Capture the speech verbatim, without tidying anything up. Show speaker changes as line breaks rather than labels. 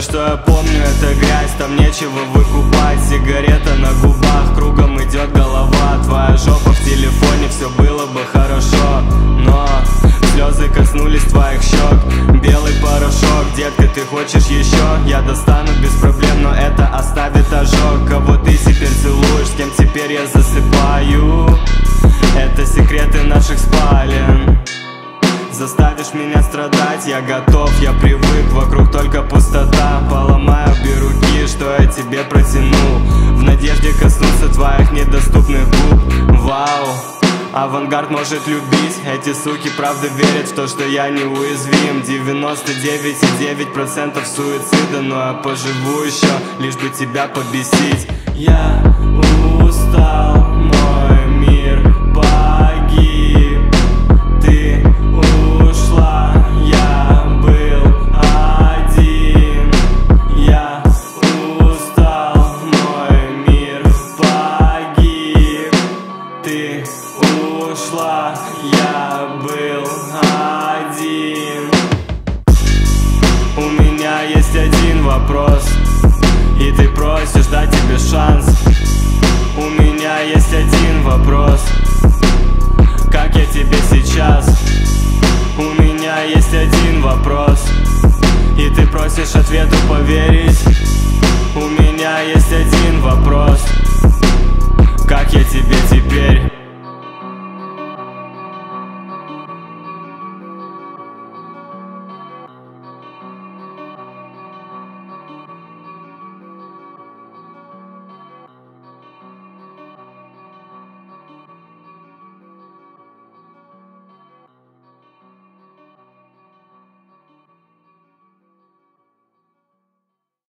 что я помню, это грязь, там нечего выкупать. Сигарета на губах, кругом идет голова. Твоя жопа в телефоне, все было бы хорошо, но слезы коснулись твоих щек. Белый порошок, детка, ты хочешь еще? Я достану без проблем, но это оставит ожог. Кого ты теперь целуешь, с кем теперь я засыпаю? Это секреты наших спален. Заставишь меня страдать, я готов, я привык, вокруг только пустота. Поломаю обе руки, что я тебе протяну, в надежде коснуться твоих недоступных губ. Вау, авангард может любить, эти суки правда верят в то, что я неуязвим. девяносто девять и девять процентов суицида, но я поживу еще, лишь бы тебя побесить. Я устал, мой мир погиб, ты ушла, я был один. Я устал, мой мир погиб, ты ушла, я был один. У меня есть один вопрос, и ты просишь дать тебе шанс. У меня есть один вопрос: как я тебе сейчас? У меня есть один вопрос, и ты просишь ответу поверить. У меня есть один вопрос: как я тебе теперь?